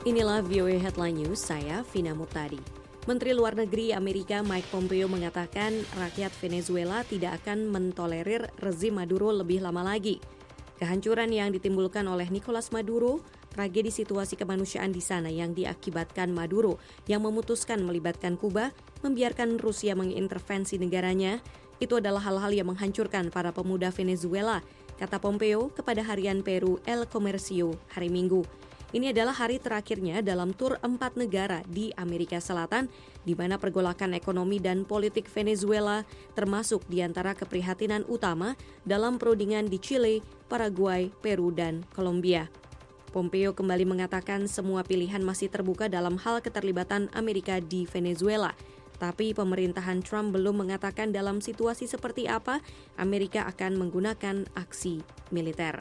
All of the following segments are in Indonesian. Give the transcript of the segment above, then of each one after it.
Inilah VOA Headline News, saya Vina Murtadi. Menteri Luar Negeri Amerika Mike Pompeo mengatakan rakyat Venezuela tidak akan mentolerir rezim Maduro lebih lama lagi. Kehancuran yang ditimbulkan oleh Nicolas Maduro, tragedi situasi kemanusiaan di sana yang diakibatkan Maduro yang memutuskan melibatkan Kuba, membiarkan Rusia mengintervensi negaranya, itu adalah hal-hal yang menghancurkan para pemuda Venezuela, kata Pompeo kepada harian Peru El Comercio hari Minggu. Ini adalah hari terakhirnya dalam tur 4 negara di Amerika Selatan, di mana pergolakan ekonomi dan politik Venezuela termasuk di antara keprihatinan utama dalam perundingan di Chile, Paraguay, Peru, dan Kolombia. Pompeo kembali mengatakan semua pilihan masih terbuka dalam hal keterlibatan Amerika di Venezuela. Tapi pemerintahan Trump belum mengatakan dalam situasi seperti apa Amerika akan menggunakan aksi militer.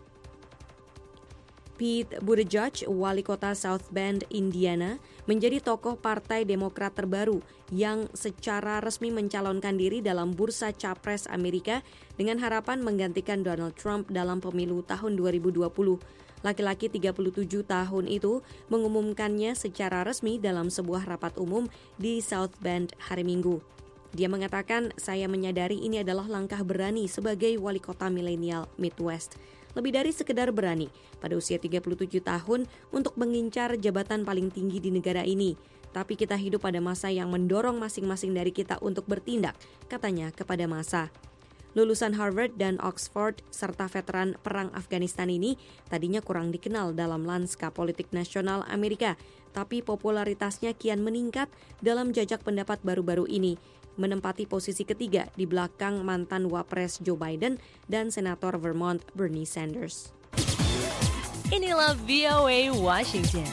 Pete Buttigieg, wali kota South Bend, Indiana, menjadi tokoh Partai Demokrat terbaru yang secara resmi mencalonkan diri dalam bursa Capres Amerika dengan harapan menggantikan Donald Trump dalam pemilu tahun 2020. Laki-laki 37 tahun itu mengumumkannya secara resmi dalam sebuah rapat umum di South Bend hari Minggu. Dia mengatakan, saya menyadari ini adalah langkah berani sebagai wali kota milenial Midwest. Lebih dari sekedar berani pada usia 37 tahun untuk mengincar jabatan paling tinggi di negara ini. Tapi kita hidup pada masa yang mendorong masing-masing dari kita untuk bertindak, katanya kepada massa. Lulusan Harvard dan Oxford serta veteran Perang Afghanistan ini tadinya kurang dikenal dalam lanskap politik nasional Amerika, tapi popularitasnya kian meningkat dalam jajak pendapat baru-baru ini, menempati posisi ketiga di belakang mantan Wapres Joe Biden dan Senator Vermont Bernie Sanders. Inilah VOA Washington.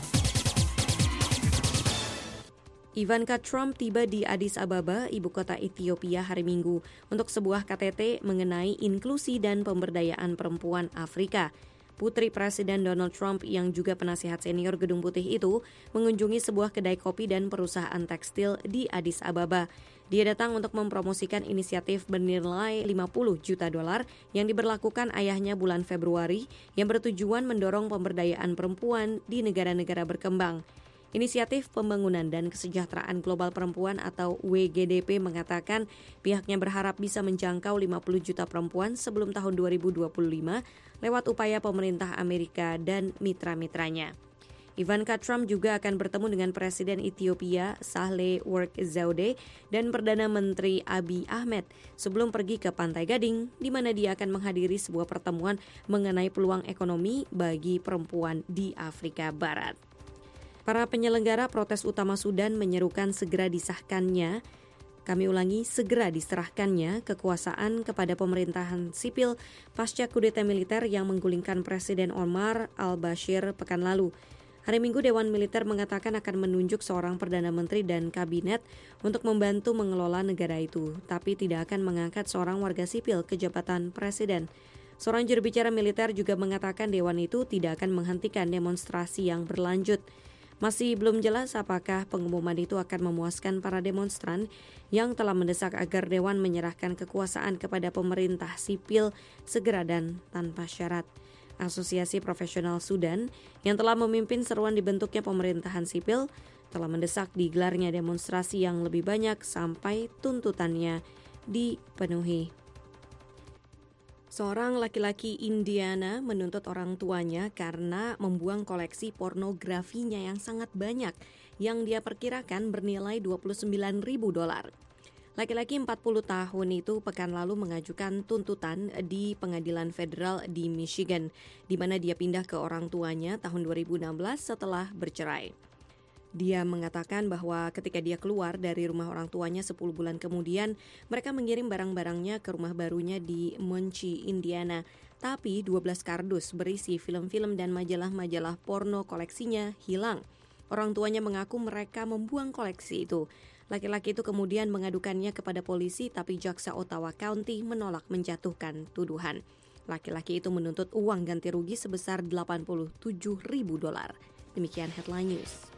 Ivanka Trump tiba di Addis Ababa, ibu kota Ethiopia hari Minggu, untuk sebuah KTT mengenai inklusi dan pemberdayaan perempuan Afrika. Putri Presiden Donald Trump yang juga penasihat senior Gedung Putih itu mengunjungi sebuah kedai kopi dan perusahaan tekstil di Addis Ababa. Dia datang untuk mempromosikan inisiatif bernilai 50 juta dolar yang diberlakukan ayahnya bulan Februari yang bertujuan mendorong pemberdayaan perempuan di negara-negara berkembang. Inisiatif Pembangunan dan Kesejahteraan Global Perempuan atau WGDP mengatakan pihaknya berharap bisa menjangkau 50 juta perempuan sebelum tahun 2025 lewat upaya pemerintah Amerika dan mitra-mitranya. Ivanka Trump juga akan bertemu dengan Presiden Ethiopia Sahle Work Zewde dan Perdana Menteri Abiy Ahmed sebelum pergi ke Pantai Gading, di mana dia akan menghadiri sebuah pertemuan mengenai peluang ekonomi bagi perempuan di Afrika Barat. Para penyelenggara protes utama Sudan menyerukan segera disahkannya, segera diserahkannya kekuasaan kepada pemerintahan sipil pasca kudeta militer yang menggulingkan Presiden Omar al-Bashir pekan lalu. Hari Minggu Dewan Militer mengatakan akan menunjuk seorang Perdana Menteri dan Kabinet untuk membantu mengelola negara itu, tapi tidak akan mengangkat seorang warga sipil ke jabatan Presiden. Seorang juru bicara militer juga mengatakan Dewan itu tidak akan menghentikan demonstrasi yang berlanjut. Masih belum jelas apakah pengumuman itu akan memuaskan para demonstran yang telah mendesak agar Dewan menyerahkan kekuasaan kepada pemerintah sipil segera dan tanpa syarat. Asosiasi Profesional Sudan yang telah memimpin seruan dibentuknya pemerintahan sipil telah mendesak digelarnya demonstrasi yang lebih banyak sampai tuntutannya dipenuhi. Seorang laki-laki Indiana menuntut orang tuanya karena membuang koleksi pornografinya yang sangat banyak yang dia perkirakan bernilai $29.000. Laki-laki 40 tahun itu pekan lalu mengajukan tuntutan di pengadilan federal di Michigan, di mana dia pindah ke orang tuanya tahun 2016 setelah bercerai. Dia mengatakan bahwa ketika dia keluar dari rumah orang tuanya 10 bulan kemudian, mereka mengirim barang-barangnya ke rumah barunya di Muncie, Indiana. Tapi 12 kardus berisi film-film dan majalah-majalah porno koleksinya hilang. Orang tuanya mengaku mereka membuang koleksi itu. Laki-laki itu kemudian mengadukannya kepada polisi, tapi jaksa Ottawa County menolak menjatuhkan tuduhan. Laki-laki itu menuntut uang ganti rugi sebesar $87.000. Demikian Headline News.